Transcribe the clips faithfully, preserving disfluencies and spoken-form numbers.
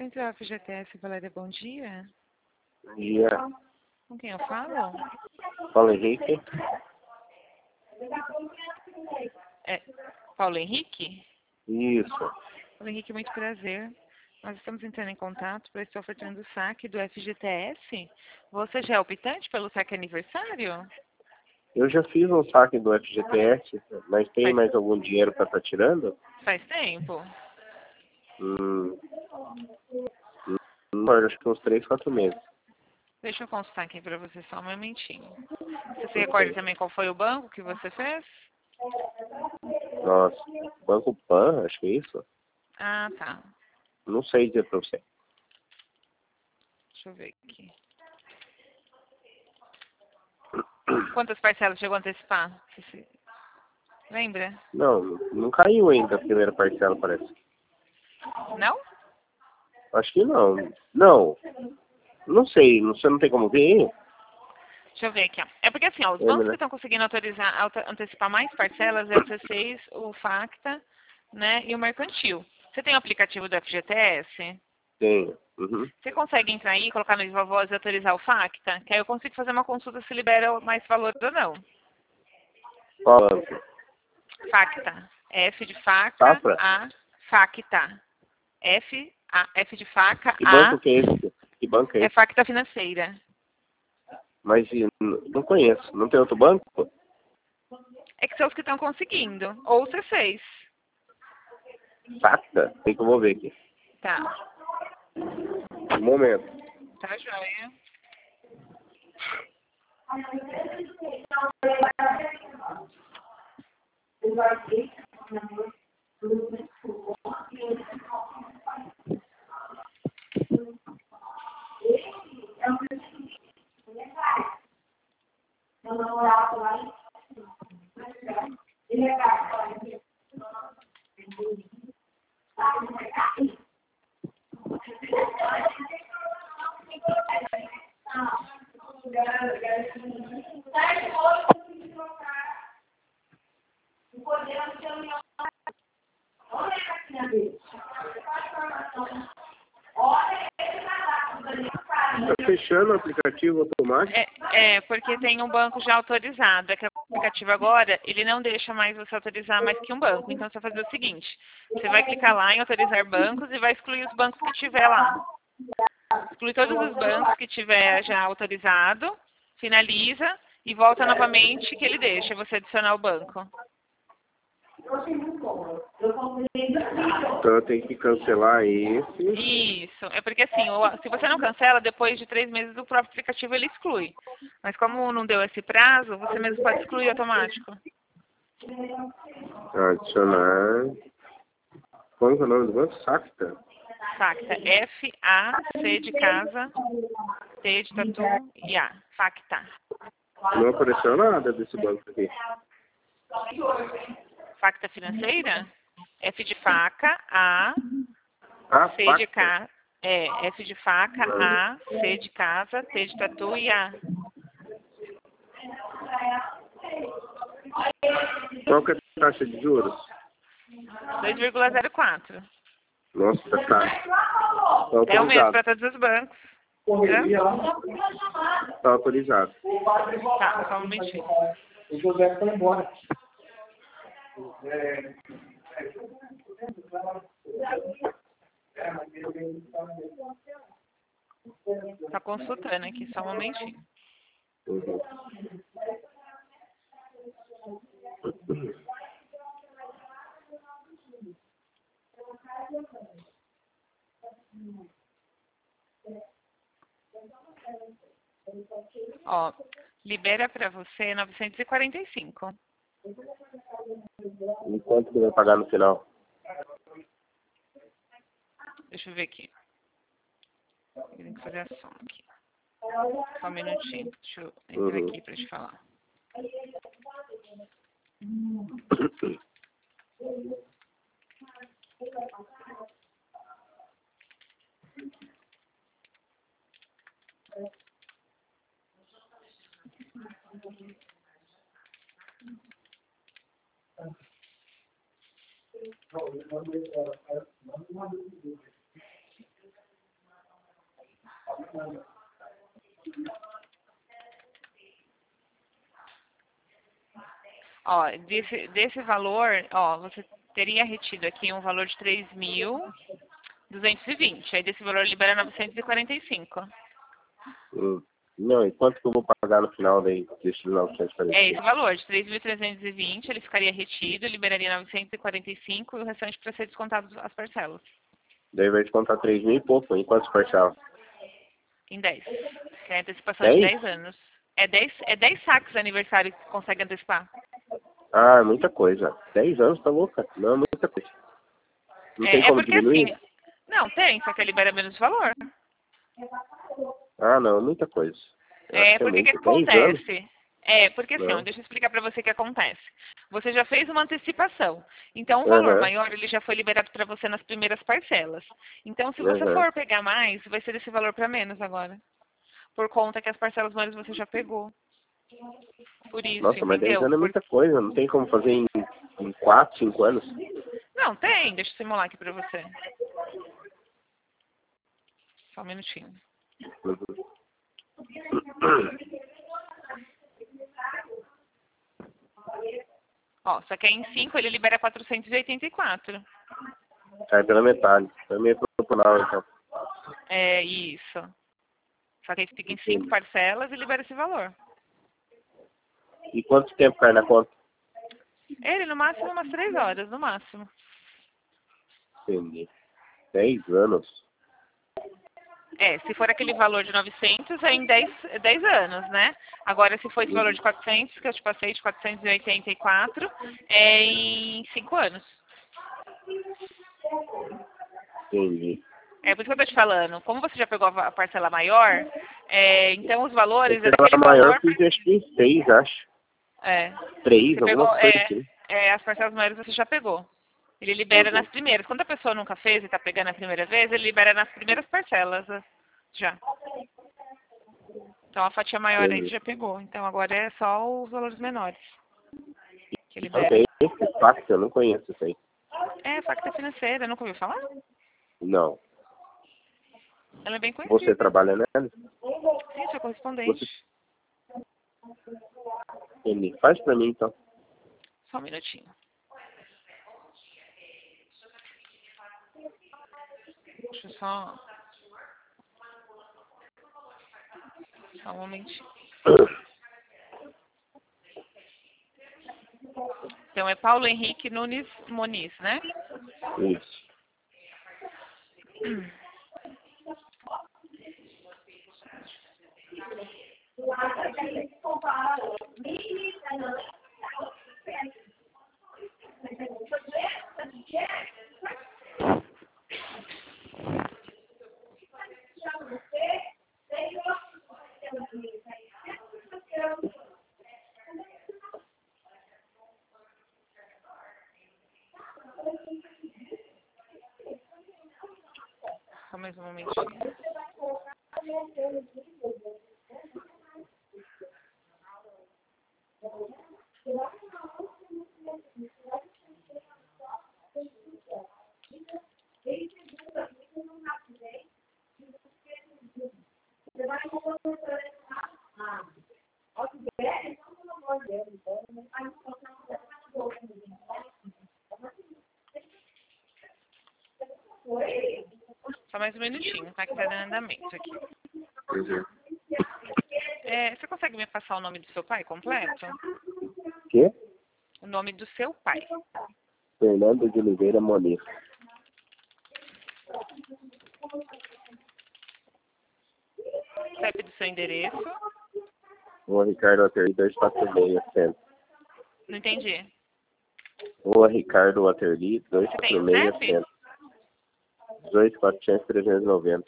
Central F G T S, Valéria, bom dia. Bom dia. Com quem eu falo? Paulo Henrique. É, Paulo Henrique? Isso. Paulo Henrique, muito prazer. Nós estamos entrando em contato para estar ofertando o saque do F G T S. Você já é optante pelo saque aniversário? Eu já fiz um saque do F G T S, mas tem Faz, mais algum dinheiro para estar tirando? faz tempo? Hum, hum, acho que uns três, quatro meses. Deixa eu consultar aqui para você só um momentinho. Você se recorda também qual foi o banco que você fez? Nossa, Banco Pan, acho que é isso? Ah, tá. Não sei dizer para você. Deixa eu ver aqui. Quantas parcelas chegou a antecipar? Você se lembra? Não, não caiu ainda a primeira parcela, parece. Não? Acho que não. Não. Não sei, você não tem como ver? Deixa eu ver aqui, ó. É porque assim, ó, os É, bancos que né? estão conseguindo autorizar, auto- antecipar mais parcelas é o C seis, o Facta, né, e o Mercantil. Você tem o aplicativo do F G T S? Tem. Uhum. Você consegue entrar aí, colocar no Viva Voz e autorizar o Facta? Que aí eu consigo fazer uma consulta se libera mais valor ou não. Qual banco? Facta. F de faca, Safra? A, Facta. F, A, F de faca, Que A, banco que é esse? Que banco é é esse? Facta Financeira. Mas e, n- não conheço. Não tem outro banco? É que são os que estão conseguindo. Ou o C seis. Facta? Tem que eu vou ver aqui. Tá. Um momento. Tá joia. Tá fechando o aplicativo automático? É, é, porque tem um banco já autorizado. É que o aplicativo agora, ele não deixa mais você autorizar mais que um banco. Então, você vai fazer o seguinte. Você vai clicar lá em autorizar bancos e vai excluir os bancos que tiver lá. Exclui todos os bancos que tiver já autorizado, finaliza e volta novamente que ele deixa você adicionar o banco. Então eu tenho que cancelar esse. Isso. É porque assim, o- se você não cancela, depois de três meses o próprio aplicativo ele exclui. Mas como não deu esse prazo, você mesmo pode excluir automático. Adicionar. Como que é o nome do banco? Safta? Facta. F A C de casa, T de tatu e A. Facta. Não apareceu nada desse banco aqui. Facta financeira? F de faca, A, Ah, C de Facta. casa. É, F de faca, A, C de casa, T de tatu e A. Qual que é a taxa de juros? dois vírgula zero quatro. Nossa, tá caro. Tá É o mesmo autorizado. para todos os bancos. Hã? Tá autorizado. Tá, só um momentinho. O José foi embora. Tá consultando aqui, só um momentinho. Uhum. Ó, libera para você novecentos e quarenta e cinco. E quanto que vai pagar no final? Deixa eu ver aqui. Eu tenho que fazer a soma aqui. Só um minutinho. Deixa eu entrar Uhum. aqui para te falar. Ó, desse, desse valor, ó, você teria retido aqui um valor de três mil duzentos e vinte. Aí desse valor libera novecentos e quarenta e cinco. Hum. Não, e quanto que eu vou pagar no final daí, desses novecentos e quarenta É e esse cinco? valor, de três mil trezentos e vinte, ele ficaria retido, liberaria novecentos e quarenta e cinco e o restante para ser descontado as parcelas. Daí vai descontar três mil e pouco, em quantos parcelas? Em dez. Que é a antecipação de dez anos. É dez, é dez saques de aniversário que consegue antecipar. Ah, é muita coisa. dez anos, tá louca? Não, é muita coisa. Não tem É, é como porque diminuir? assim... Não, tem, só que libera menos valor. Ah, não, é muita coisa. Eu acho É, que é porque o que muito. dez anos? acontece? É, porque assim, ó, Não. deixa eu explicar para você o que acontece. Você já fez uma antecipação. Então, o valor Aham, maior, ele já foi liberado para você nas primeiras parcelas. Então, se você aham. for pegar mais, vai ser esse valor para menos agora. Por conta que as parcelas maiores você já pegou. Por isso, Nossa, mas dez entendeu? anos é Por... muita coisa. Não tem como fazer em, em quatro, cinco anos? Não, tem. Deixa eu simular aqui para você. Só um minutinho. Uhum. Ó, só que aí em cinco ele libera quatrocentos e oitenta e quatro. É pela metade. É meio proporcional, então. É isso. Só que aí fica em cinco parcelas e libera esse valor. E quanto tempo cai na conta? Ele, no máximo, umas três horas, no máximo. Entendi. dez anos. É, se for aquele valor de novecentos, é em dez, dez anos, né? Agora, se for esse valor de quatrocentos, que eu te passei, de quatrocentos e oitenta e quatro, é em cinco anos. Entendi. É por isso que eu tô te falando. Como você já pegou a parcela maior, é, então os valores é Esse era daquele maior, valor... fiz acho que seis, acho. É, Três, você alguma pegou... coisa É, assim. é, as parcelas maiores você já pegou. Ele libera Uhum. nas primeiras. Quando a pessoa nunca fez e está pegando a primeira vez, ele libera nas primeiras parcelas né, já. Então a fatia maior aí você Entendi. já pegou. Então agora é só os valores menores que libera. Ok, esse pacto eu não conheço isso aí. É, facta financeira, nunca ouviu falar? Não. Ela é bem Você conhecida. trabalha nela? Sim, sou correspondente. Você Ele faz pra mim, então. Só um minutinho. Deixa eu só... Só um momentinho. Então é Paulo Henrique Nunes Moniz, né? Isso. Só mais um momentinho. Só mais um minutinho, tá? Que tá dando andamento aqui. Uhum. É, você consegue me passar o nome do seu pai completo? Quê? O nome do seu pai. Fernando de Oliveira Moniz. C E P do seu endereço. Rua Ricardo Waterly dois quatro seis, centro. Não entendi. Rua Ricardo Waterly dois Você tem quatro o seis, C E P? centro. dezoito, quatrocentos, trezentos e noventa.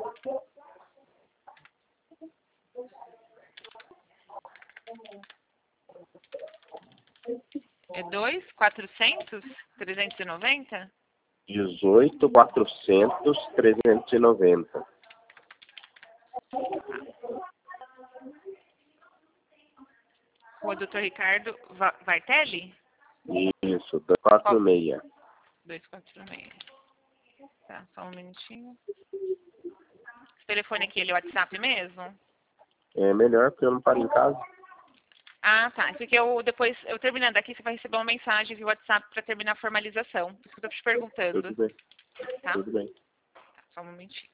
É dois, quatrocentos, trezentos e noventa? dezoito, quatrocentos, trezentos e noventa. Rua doutor Ricardo Va- Vartelli? Isso, dois quatro seis. duzentos e quarenta e seis. Tá, só um minutinho. Esse telefone aqui, ele é o WhatsApp mesmo? É melhor porque eu não paro em casa. Ah, tá. Porque eu, depois, eu terminando aqui, você vai receber uma mensagem via WhatsApp para terminar a formalização. Por isso que eu tô te perguntando. Tudo bem. Tá? Tudo bem. Tá, só um momentinho.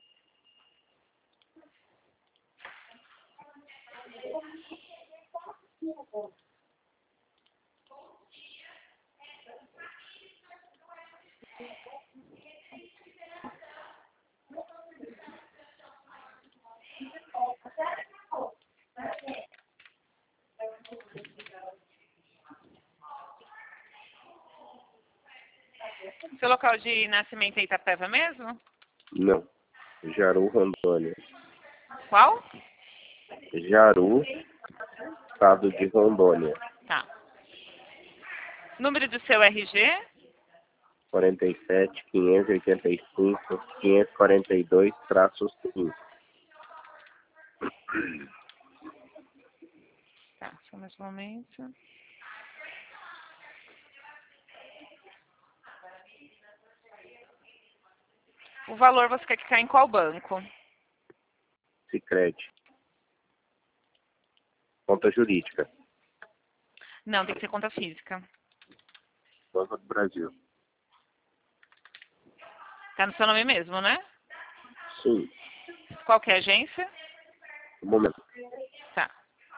Seu local de nascimento é Itapeva mesmo? Não. Jaru, Rondônia. Qual? Jaru, estado de Rondônia. Tá. Número do seu R G? quarenta e sete, quinhentos e oitenta e cinco, quinhentos e quarenta e dois, traço cinco. Tá, só mais um momento. O valor você quer que caia em qual banco? Sicredi. Conta jurídica. Não, tem que ser conta física. Banco do Brasil. Tá no seu nome mesmo, né? Sim. Qual que é a agência? Um momento. Tá.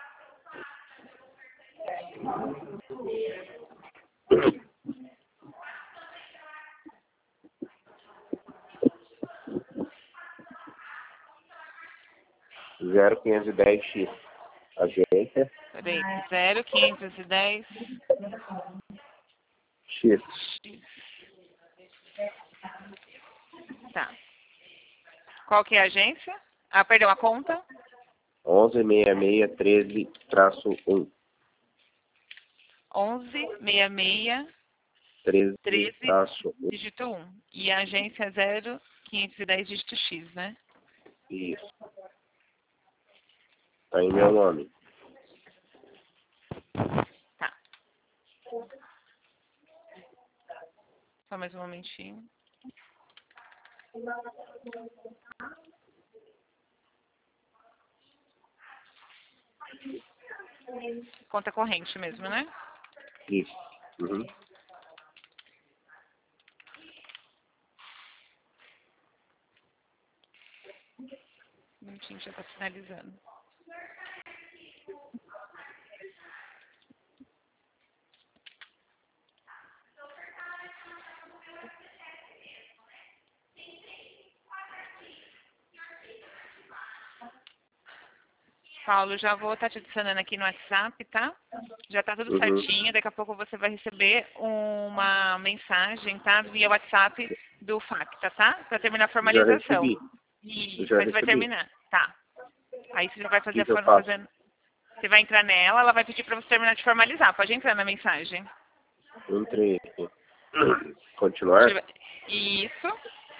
zero quinhentos e dez X. Agência. Peraí. zero quinhentos e dez X. Tá. Qual que é a agência? Ah, perdão, a conta? onze sessenta e seis, treze, traço um. onze sessenta e seis, treze, treze, traço um. dígito um. E a agência é zero quinhentos e dez, dígito X, né? Isso. Tá em meu nome. Tá. Só mais um momentinho. Conta corrente mesmo, né? Isso. Uhum. Um minutinho, já tá finalizando. Paulo, já vou estar te adicionando aqui no WhatsApp, tá? Já tá tudo Uhum. certinho. Daqui a pouco você vai receber uma mensagem, tá? Via WhatsApp do Facta, tá? Para terminar a Já formalização. recebi. E Já mas vai recebi. terminar. Tá. Aí você já vai O fazer que a que eu forma faço? fazendo. Você vai entrar nela, ela vai pedir para você terminar de formalizar. Pode entrar na mensagem. Entrei aqui. Continuar? Isso.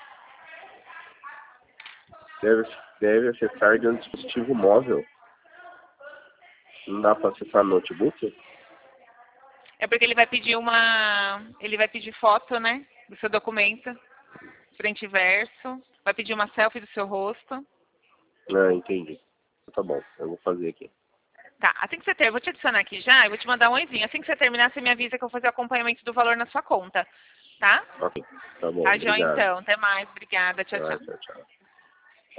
Deve, deve acessar de um dispositivo móvel. Não dá para acessar no notebook? É porque ele vai pedir uma. Ele vai pedir foto, né? Do seu documento. Frente e verso. Vai pedir uma selfie do seu rosto. Não, entendi. Tá bom, eu vou fazer aqui. Tá, assim que você ter, eu vou te adicionar aqui já, eu vou te mandar um oizinho. Assim que você terminar, você me avisa que eu vou fazer o acompanhamento do valor na sua conta. Tá? Ok, tá bom, Tá, João, obrigado. então. Até mais. Obrigada. Tchau, Tá, tchau. tchau, tchau.